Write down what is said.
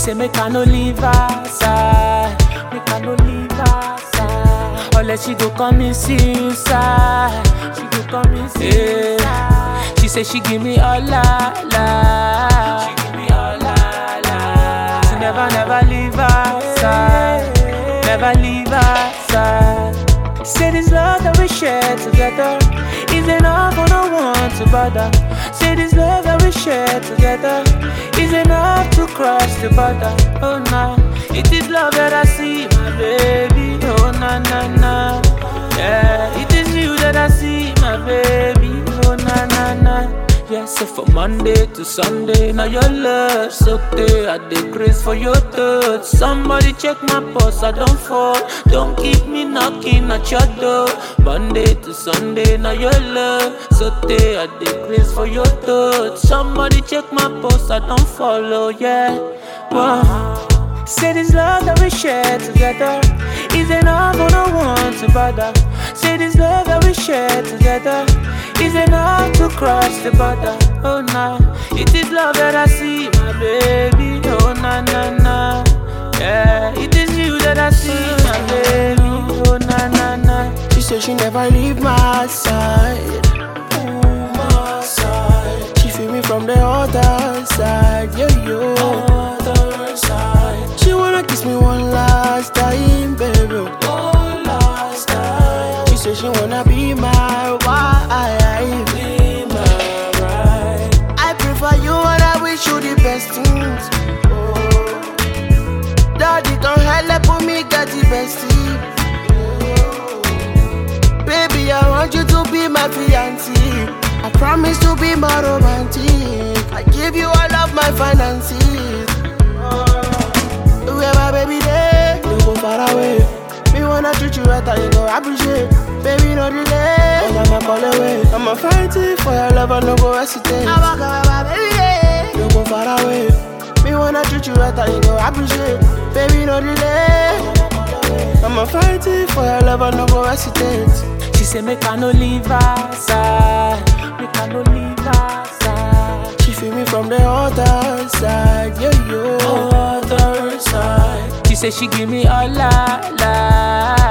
say make I no leave her side, make I no leave her side. Unless she go come inside, she go come inside. She say she give me all la la, she give me all la la. She never leave her side, never leave her side. Say this love that we share together is enough for no one to bother. Say this love that we share together is enough to cross the border. Oh nah, it is love that I see, my baby. Oh na na na, yeah, it is you that I see, my baby. Oh na na na. Yeah, so from Monday to Sunday, now your love's so clear. I dey grace for your touch. Somebody check my pulse, I don't fall. Don't keep me knocking at your door. Monday to Sunday, now your love so clear. I dey grace for your touch. Somebody check my pulse, I don't follow. Yeah, wow. Say this love that we share together is enough for no one to bother. Say this love that we share together is enough to cross the border. Oh nah, it is love that I see, my baby. Oh na na na, yeah, it is you that I see, my baby. Oh na na na. She said she never leave my side, my side. She feel me from the other side, yeah, yo. Other side. She wanna kiss me one last time, baby. One last time. She said she wanna be my wife. Be my bride. I prefer you and I wish you the best things. Oh. Daddy don't help me get the best thing. Oh. Baby, I want you to be my fiancé. I promise to be more romantic. I give you all of my finances. Where my baby there, you go far away. Me wanna treat you right and you go appreciate. Baby, no delay, I'ma call away. I'ma fight it for your love and no go hesitate. I'ma go where my baby there, you go far away. Me wanna treat you right and you go appreciate. Baby, no delay, I'ma fight it for your love and no go hesitate. She say make I no leave her side, make I no leave her side. She feel me from the other side, yeah, yo. Other side. She say she give me all la la.